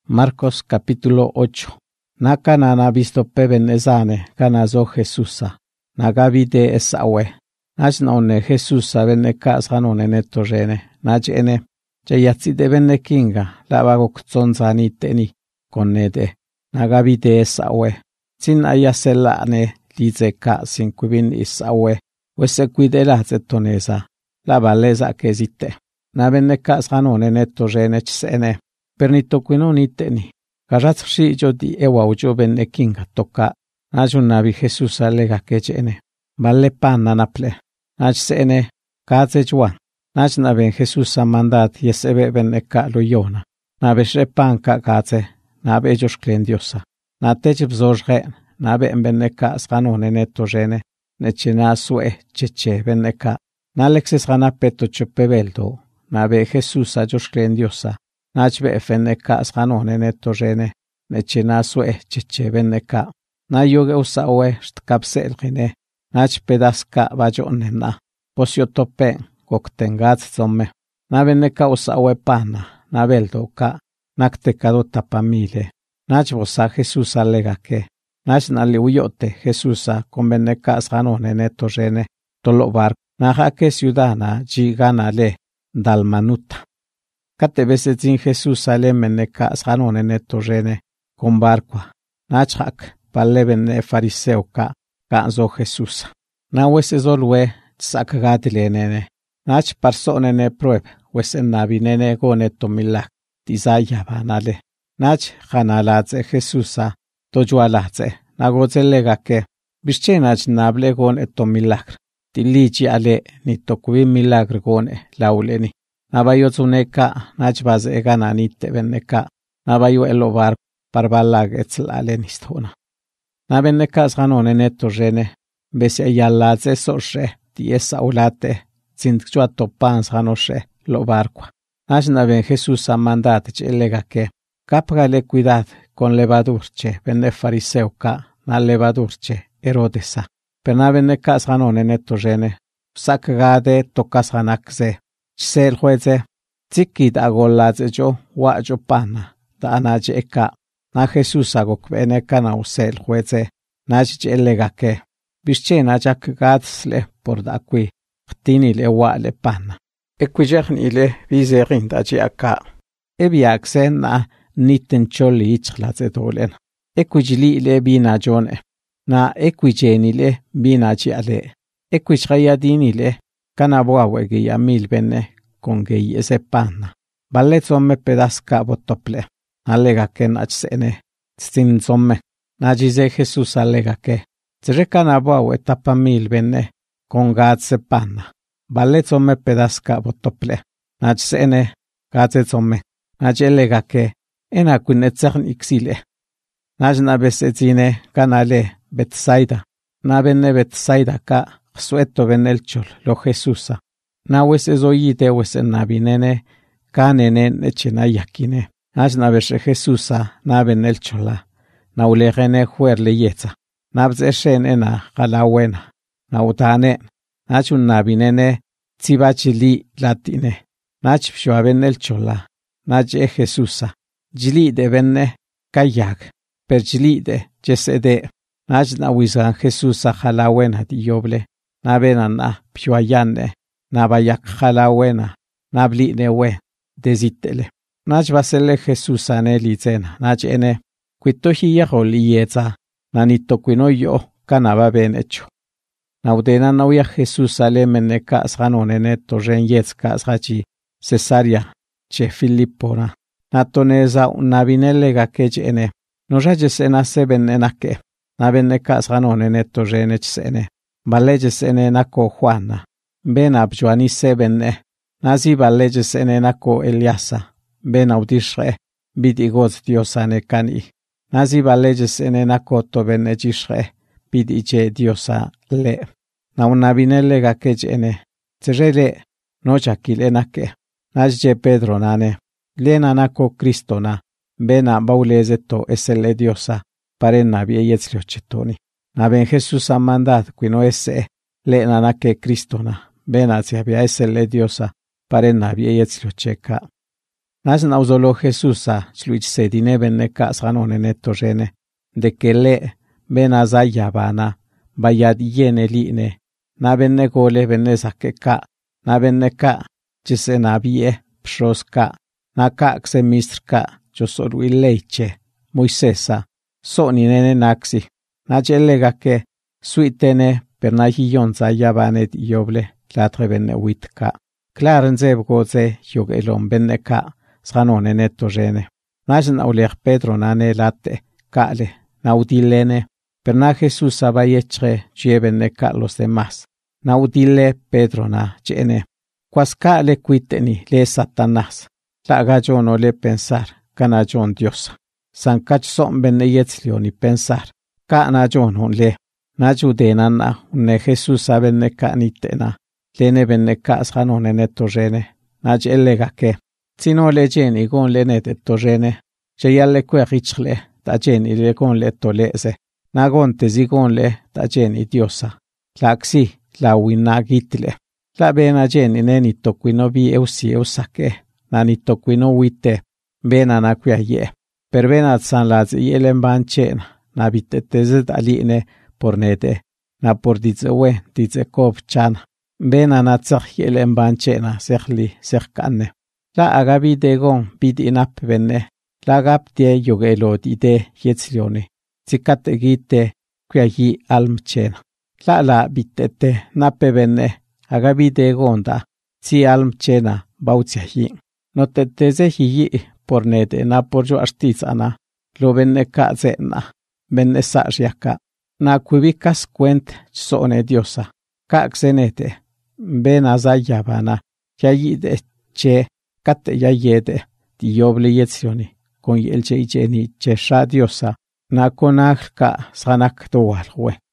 Marcos capítulo 8. Naka nana visto peben ezane kanazo Jesusa. Naga vide esawe. Nach naone Jesusa venne kasganone netorene. Nach ene. Jayatsi de venne kinga. Lavago ktsonzani teni. Konede. Naga vide esawe. Sin ayaselane lize ka sin kubin isawe. Wese kuidela zetoneza. Lavaleza kezite. Na venne kasganone netorene tsene. Pernito quinoni teni. Karatsi jodi ewa ujo venne kinga toka. Najunavi Jesus alega kechene. Vale panna naple. Nach sene. Kaze juan. Nach naven Jesus mandat yesebe venne ka lo yona. Nave shepanka kaze. Nave ellos diosa. Natech bzorge. Nave venne ka sganone netorene. Nechena sue cheche venne ka. Nalexes gana peto chepebeldo. Nave Jesus ellos diosa. Nach be fenne ka sganone netorene. Nechena sue cheche venne ka. Na yoge usawe stkapsel gine. Nach pedaska vajonena. Posio tope koktengat zomme. Na venne ka usawe pana. Na veldo ka. Naktekado tapamile. Nach vosa Jesus alega que. Nach nali uyote Jesusa con venne ka sganone netorene. Tolo bar. Naja que ciudadana gigana le. Dalmanuta. Kate veces in Jesus ale menne ka sganone netorene. Con barqua. Nach hak. Palevene fariseo ka zo Jesus. Na wese zolwe tsakagatilene. Nach parsonene prueb wesen navinene gone tomilak. Tizaya banale. Nach hanalatze Jesusa tojualatze. Nagozelega ke. Bischenach nable gone tomilak. Tilichi ale ni tokubi milagr gone lauleni. Nabayotzuneka nach baz egananite veneka. Nabayo elobar parbalag etzlalenistona. Na venne kasganone netorene. Bese yalatze sorse. Tiesa ulate. Zintjuato pans ganoshe. Lo barqua. Nach naven Jesus mandat chelega que. Capgale cuidad con levadurche. Venne fariseo ka. Na levadurche. Herodesa. Per na venne kasganone netorene. Sakgade tokasganakze. Chsel jueze. Tsikid agolatze jo. Wa jo pana. Da anaje eka. Na Jesus agok vene kana usel jueze. Nach elega que. Bischena jak gatsle por da qui. Htini le wale pana. Equijehni le viserin da aka. Ebiakse na nitten choli ichlatze dolen. Equijli le bina jone. Na equijeni le bina jiale. Equijayadini le kanabwawegi ya mil bene kongi ese pana. Balletzomme pedaska botople. Alega que nach sene. Stin zomme. Najize Jesus alega que. Trekanabawe etapamil bene. Con gatse pana. Balletzomme pedaska botople. Nach sene. Gatse zomme. Najelega que. Ena kunetzern ixile. Najna besetzine canale Betsaida. Na bene Betsaida ka. Sueto benelchol lo Jesusa. Na wese zoyite wese nabinene. Kanene nechena yakine. Najna beshe Jesusa na benelchola. Na ulegene huerle yetza. Na bzeshen na galawena. Na utane. Nachun nabinene. Tzibachili latine. Nach pshua benelchola. Nach Jesusa. Jili de benne. Kayak. Per jili de jesede. Nach na wizan Jesusa galawena dioble. Na benana pshuayane. Na bayak galawena. Na bline we. Dezitele. Nach basele Jesus anelizena. Nach ene. Quitohi yetza. Nanito quinoyo. Canaba ben hecho. Naudena nauya Jesus ale meneka asganone neto ren yetzka asgachi. Cesaria. Che Filippona. Natoneza unabinelega kech ene. No rayesena seben enake. Nabeneka asganone neto ren echsene. Valeyes ene nako Juana. Ben abjuani sebene. Nazi valeyes ene nako Eliasa. Ben audishre, bidigoz diosane kani. Nazi valeyes enenakoto benejishre, bidije diosa le. Na unabinele gakej ene. Tzerele, no chakilenake. Nazje Pedro nane. Lena nako Kristona. Bena baulezeto esele diosa. Parena vieyetzlio chetoni. Na ben Jesus amandad quino ese. Lena nake Kristona. Bena zia via esele diosa. Parena vieyetzlio cheka. Nasna uzolo Jesusa chluich sedine benne ka sganone netto rene, de que le bena zayabana, bayad yene line, na benne gole benne zake ka, na benne ka, chise na bie, pshos ka, na ka kse mistr ka, chosolu ileiche, Moisesa, so ni nene naksi, na chelega ke, suitene per na hiyon zayabanet yoble, latre benne wit ka. Klaren zeb goze yog elon benne ka, sganone netto rene. Najen auleg Pedro nane late, kale, naudilene, per na Jesús abayechre benne ka los demás. Naudile Pedro na chene. Quasca le quiteni le Satanás. La gajono le pensar, canajon Dios. San cach son benne yetzlioni pensar. Ka najon le. Najudenana unne Jesús benne ka nitena. Lene benne ka sganone netto rene. Naj ellega ke. Sino le jeni gon le netto rene. Jayalle querichle, ta jeni le gon le tolese. Nagonte zigon le ta jeni Diosa. Tlaxi, la winagitle. La bena jeni nenito quino vi eusi eusake. Nanito quino wite. Bena na ye. Per bena san laz yelen banchen. Na bitetezet aline por nete. Na por ditzewe, ditzekob chan. Bena na tzach yelen banchena sechli sechkane. La agabi degon bid inap benne. La gaptie yogelo dide yetzlioni. Zikate gite kuyayi almchena. La bitete nape benne. Agabi degon da. Si almchena bautziayi. No teteze hiyi por nete na por jo artizana. Lo benne ka zena. Benne saryaka. Na kubikas kwent sone Diosa. Ka xenete. Bena zayabana. Yayi de che. Kate yayede. Dioble yetsioni. Con yelche icheni che sha Diosa. Na konajka sanak toalwe.